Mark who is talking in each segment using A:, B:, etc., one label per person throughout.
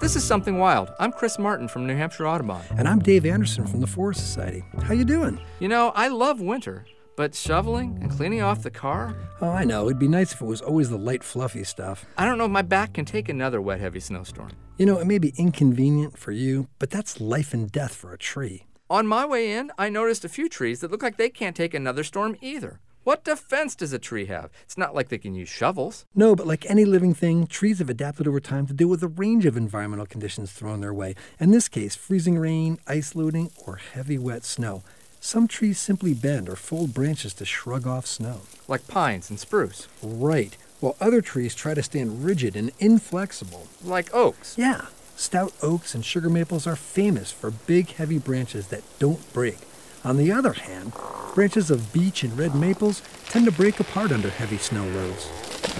A: This is Something Wild. I'm Chris Martin from New Hampshire Audubon.
B: And I'm Dave Anderson from the Forest Society. How you doing?
A: You know, I love winter, but shoveling and cleaning off the car?
B: Oh, I know. It'd be nice if it was always the light, fluffy stuff.
A: I don't know if my back can take another wet, heavy snowstorm.
B: You know, it may be inconvenient for you, but that's life and death for a tree.
A: On my way in, I noticed a few trees that look like they can't take another storm either. What defense does a tree have? It's not like they can use shovels.
B: No, but like any living thing, trees have adapted over time to deal with a range of environmental conditions thrown their way. In this case, freezing rain, ice loading, or heavy wet snow. Some trees simply bend or fold branches to shrug off snow.
A: Like pines and spruce.
B: Right, while other trees try to stand rigid and inflexible.
A: Like oaks.
B: Yeah, stout oaks and sugar maples are famous for big, heavy branches that don't break. On the other hand, branches of beech and red maples tend to break apart under heavy snow loads.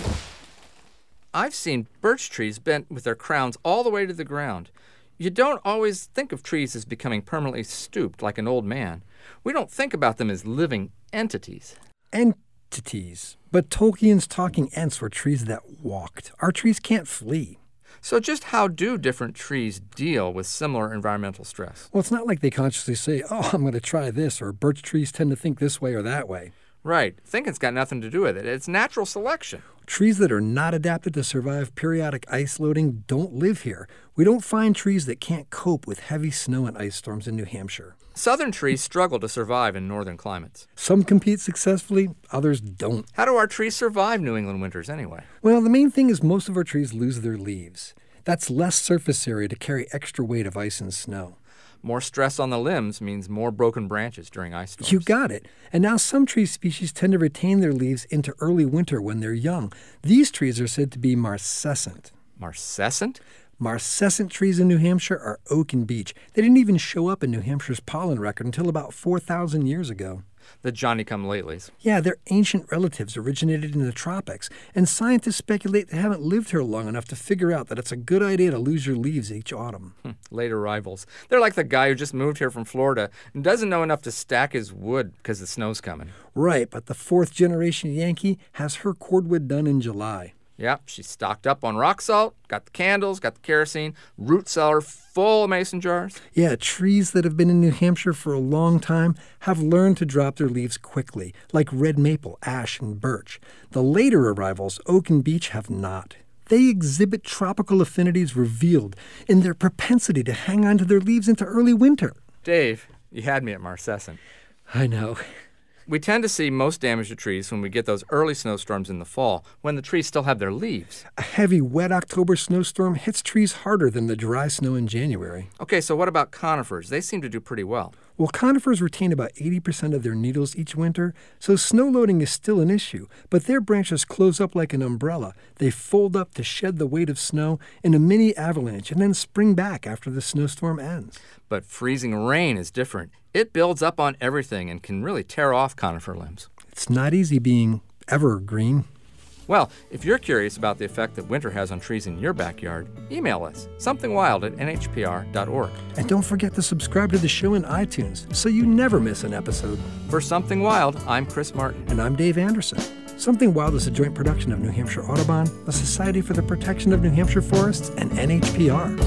A: I've seen birch trees bent with their crowns all the way to the ground. You don't always think of trees as becoming permanently stooped like an old man. We don't think about them as living entities.
B: Entities. But Tolkien's talking ents were trees that walked. Our trees can't flee.
A: So just how do different trees deal with similar environmental stress?
B: Well, it's not like they consciously say, oh, I'm going to try this, or birch trees tend to think this way or that way.
A: Right. Thinking's got nothing to do with it. It's natural selection.
B: Trees that are not adapted to survive periodic ice loading don't live here. We don't find trees that can't cope with heavy snow and ice storms in New Hampshire.
A: Southern trees struggle to survive in northern climates.
B: Some compete successfully, others don't.
A: How do our trees survive New England winters anyway?
B: Well, the main thing is most of our trees lose their leaves. That's less surface area to carry extra weight of ice and snow.
A: More stress on the limbs means more broken branches during ice storms.
B: You got it. And now some tree species tend to retain their leaves into early winter when they're young. These trees are said to be marcescent.
A: Marcescent?
B: Marcescent trees in New Hampshire are oak and beech. They didn't even show up in New Hampshire's pollen record until about 4,000 years ago.
A: The Johnny-come-latelys.
B: Yeah, their ancient relatives originated in the tropics, and scientists speculate they haven't lived here long enough to figure out that it's a good idea to lose your leaves each autumn.
A: Late arrivals. They're like the guy who just moved here from Florida and doesn't know enough to stack his wood because the snow's coming.
B: Right, but the fourth-generation Yankee has her cordwood done in July.
A: Yep, she's stocked up on rock salt, got the candles, got the kerosene, root cellar full of mason jars.
B: Yeah, trees that have been in New Hampshire for a long time have learned to drop their leaves quickly, like red maple, ash, and birch. The later arrivals, oak and beech, have not. They exhibit tropical affinities revealed in their propensity to hang on to their leaves into early winter.
A: Dave, you had me at marcescent.
B: I know.
A: We tend to see most damage to trees when we get those early snowstorms in the fall, when the trees still have their leaves.
B: A heavy, wet October snowstorm hits trees harder than the dry snow in January.
A: Okay, so what about conifers? They seem to do pretty well.
B: Well, conifers retain about 80% of their needles each winter, so snow loading is still an issue, but their branches close up like an umbrella. They fold up to shed the weight of snow in a mini avalanche and then spring back after the snowstorm ends.
A: But freezing rain is different. It builds up on everything and can really tear off conifer limbs.
B: It's not easy being evergreen.
A: Well, if you're curious about the effect that winter has on trees in your backyard, email us, somethingwild@nhpr.org.
B: And don't forget to subscribe to the show in iTunes so you never miss an episode.
A: For Something Wild, I'm Chris Martin.
B: And I'm Dave Anderson. Something Wild is a joint production of New Hampshire Audubon, the Society for the Protection of New Hampshire Forests, and NHPR.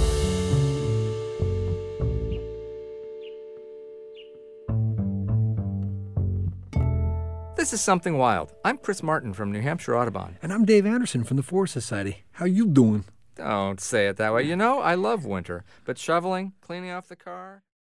A: This is Something Wild. I'm Chris Martin from New Hampshire Audubon.
B: And I'm Dave Anderson from the Forest Society. How you doing?
A: Don't say it that way. You know, I love winter, but shoveling, cleaning off the car...